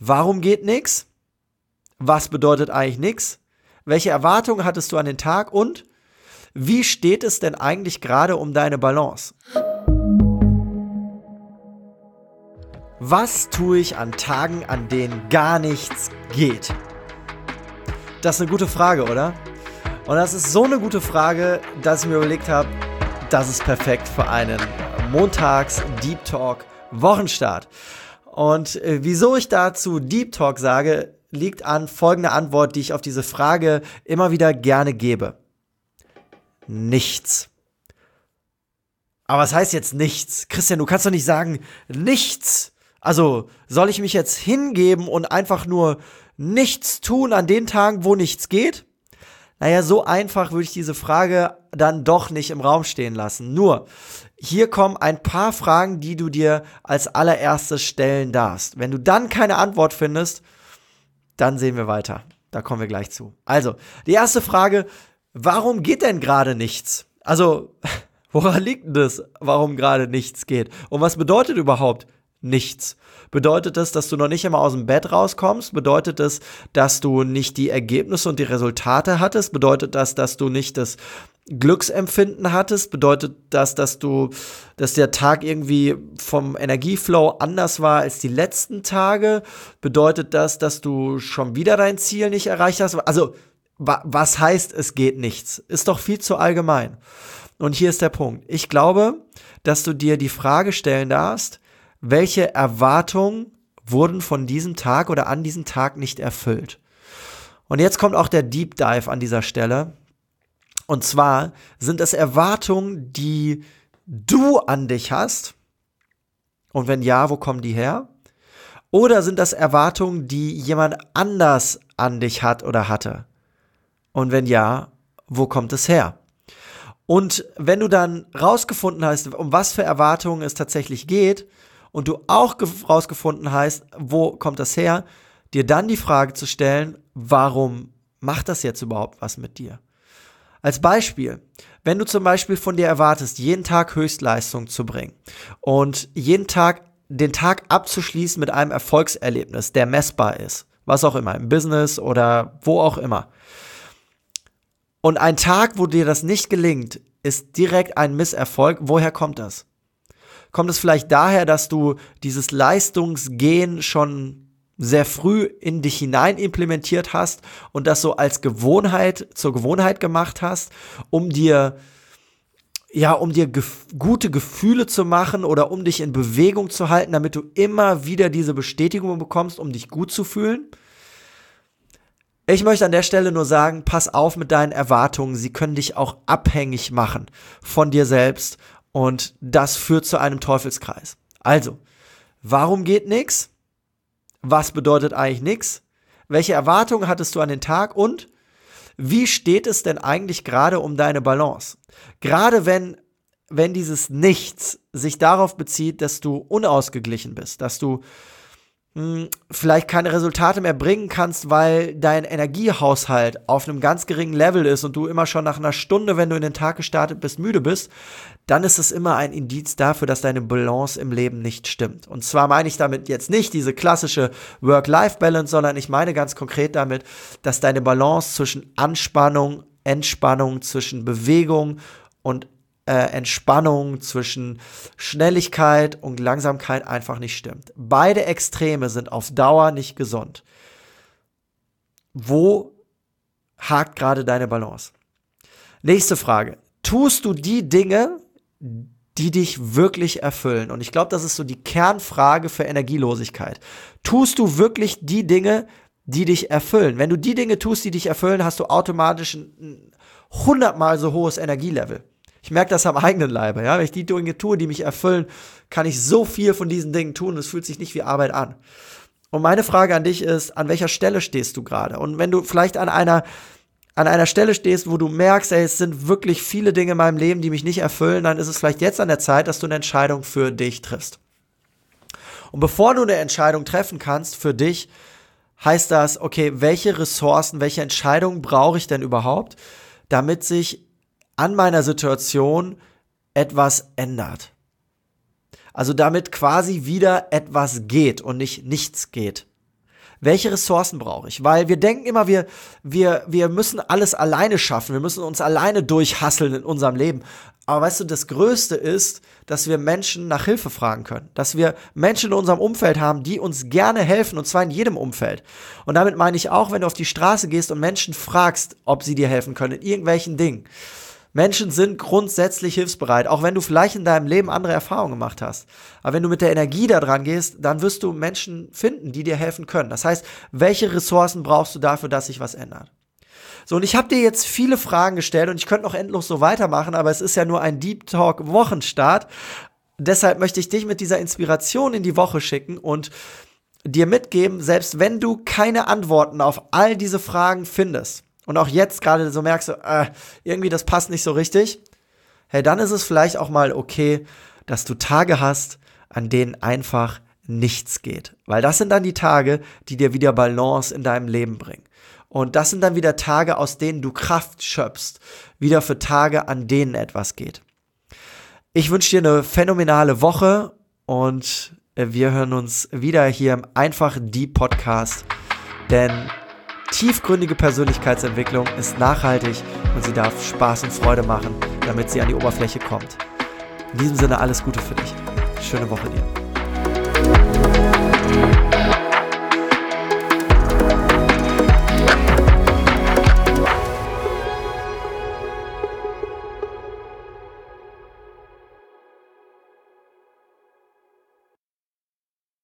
Warum geht nichts? Was bedeutet eigentlich nichts? Welche Erwartungen hattest du an den Tag? Und wie steht es denn eigentlich gerade um deine Balance? Was tue ich an Tagen, an denen gar nichts geht? Das ist eine gute Frage, oder? Und das ist so eine gute Frage, dass ich mir überlegt habe, das ist perfekt für einen Montags-Deep Talk Wochenstart. Und wieso ich dazu Deep Talk sage, liegt an folgender Antwort, die ich auf diese Frage immer wieder gerne gebe. Nichts. Aber was heißt jetzt nichts? Christian, du kannst doch nicht sagen, nichts. Also, soll ich mich jetzt hingeben und einfach nur nichts tun an den Tagen, wo nichts geht? Naja, so einfach würde ich diese Frage dann doch nicht im Raum stehen lassen. Nur, hier kommen ein paar Fragen, die du dir als allererstes stellen darfst. Wenn du dann keine Antwort findest, dann sehen wir weiter. Da kommen wir gleich zu. Also, die erste Frage, warum geht denn gerade nichts? Also, woran liegt denn das, warum gerade nichts geht? Und was bedeutet überhaupt nichts? Bedeutet das, dass du noch nicht einmal aus dem Bett rauskommst? Bedeutet das, dass du nicht die Ergebnisse und die Resultate hattest? Bedeutet das, dass du nicht das Glücksempfinden hattest? Bedeutet das, dass der Tag irgendwie vom Energieflow anders war als die letzten Tage? Bedeutet das, dass du schon wieder dein Ziel nicht erreicht hast? Also, was heißt, es geht nichts? Ist doch viel zu allgemein. Und hier ist der Punkt. Ich glaube, dass du dir die Frage stellen darfst, welche Erwartungen wurden von diesem Tag oder an diesem Tag nicht erfüllt? Und jetzt kommt auch der Deep Dive an dieser Stelle. Und zwar sind es Erwartungen, die du an dich hast? Und wenn ja, wo kommen die her? Oder sind das Erwartungen, die jemand anders an dich hat oder hatte? Und wenn ja, wo kommt es her? Und wenn du dann rausgefunden hast, um was für Erwartungen es tatsächlich geht, und du auch rausgefunden hast, wo kommt das her, dir dann die Frage zu stellen, warum macht das jetzt überhaupt was mit dir? Als Beispiel, wenn du zum Beispiel von dir erwartest, jeden Tag Höchstleistung zu bringen und jeden Tag den Tag abzuschließen mit einem Erfolgserlebnis, der messbar ist, was auch immer, im Business oder wo auch immer. Und ein Tag, wo dir das nicht gelingt, ist direkt ein Misserfolg. Woher kommt das? Kommt es vielleicht daher, dass du dieses Leistungsgehen schon sehr früh in dich hinein implementiert hast und das so als Gewohnheit, zur Gewohnheit gemacht hast, um dir gute Gefühle zu machen oder um dich in Bewegung zu halten, damit du immer wieder diese Bestätigung bekommst, um dich gut zu fühlen? Ich möchte an der Stelle nur sagen, pass auf mit deinen Erwartungen, sie können dich auch abhängig machen von dir selbst. Und das führt zu einem Teufelskreis. Also, warum geht nichts? Was bedeutet eigentlich nichts? Welche Erwartungen hattest du an den Tag? Und wie steht es denn eigentlich gerade um deine Balance? Gerade wenn dieses Nichts sich darauf bezieht, dass du unausgeglichen bist, dass du vielleicht keine Resultate mehr bringen kannst, weil dein Energiehaushalt auf einem ganz geringen Level ist und du immer schon nach einer Stunde, wenn du in den Tag gestartet bist, müde bist, dann ist es immer ein Indiz dafür, dass deine Balance im Leben nicht stimmt. Und zwar meine ich damit jetzt nicht diese klassische Work-Life-Balance, sondern ich meine ganz konkret damit, dass deine Balance zwischen Anspannung, Entspannung, zwischen Bewegung und Entspannung, zwischen Schnelligkeit und Langsamkeit einfach nicht stimmt. Beide Extreme sind auf Dauer nicht gesund. Wo hakt gerade deine Balance? Nächste Frage. Tust du die Dinge, die dich wirklich erfüllen? Und ich glaube, das ist so die Kernfrage für Energielosigkeit. Tust du wirklich die Dinge, die dich erfüllen? Wenn du die Dinge tust, die dich erfüllen, hast du automatisch ein 100-mal so hohes Energielevel. Ich merke das am eigenen Leibe, ja. Wenn ich die Dinge tue, die mich erfüllen, kann ich so viel von diesen Dingen tun. Es fühlt sich nicht wie Arbeit an. Und meine Frage an dich ist, an welcher Stelle stehst du gerade? Und wenn du vielleicht an einer Stelle stehst, wo du merkst, ey, es sind wirklich viele Dinge in meinem Leben, die mich nicht erfüllen, dann ist es vielleicht jetzt an der Zeit, dass du eine Entscheidung für dich triffst. Und bevor du eine Entscheidung treffen kannst für dich, heißt das, okay, welche Ressourcen, welche Entscheidungen brauche ich denn überhaupt, damit sich an meiner Situation etwas ändert. Also damit quasi wieder etwas geht und nicht nichts geht. Welche Ressourcen brauche ich? Weil wir denken immer, wir müssen alles alleine schaffen, wir müssen uns alleine durchhasseln in unserem Leben. Aber weißt du, das Größte ist, dass wir Menschen nach Hilfe fragen können. Dass wir Menschen in unserem Umfeld haben, die uns gerne helfen, und zwar in jedem Umfeld. Und damit meine ich auch, wenn du auf die Straße gehst und Menschen fragst, ob sie dir helfen können, in irgendwelchen Dingen. Menschen sind grundsätzlich hilfsbereit, auch wenn du vielleicht in deinem Leben andere Erfahrungen gemacht hast. Aber wenn du mit der Energie da dran gehst, dann wirst du Menschen finden, die dir helfen können. Das heißt, welche Ressourcen brauchst du dafür, dass sich was ändert? So, und ich habe dir jetzt viele Fragen gestellt und ich könnte noch endlos so weitermachen, aber es ist ja nur ein Deep Talk Wochenstart. Deshalb möchte ich dich mit dieser Inspiration in die Woche schicken und dir mitgeben, selbst wenn du keine Antworten auf all diese Fragen findest und auch jetzt gerade so merkst, irgendwie das passt nicht so richtig, hey, dann ist es vielleicht auch mal okay, dass du Tage hast, an denen einfach nichts geht. Weil das sind dann die Tage, die dir wieder Balance in deinem Leben bringen. Und das sind dann wieder Tage, aus denen du Kraft schöpfst. Wieder für Tage, an denen etwas geht. Ich wünsche dir eine phänomenale Woche und wir hören uns wieder hier im Einfach Deep Podcast. Denn tiefgründige Persönlichkeitsentwicklung ist nachhaltig und sie darf Spaß und Freude machen, damit sie an die Oberfläche kommt. In diesem Sinne alles Gute für dich. Schöne Woche dir.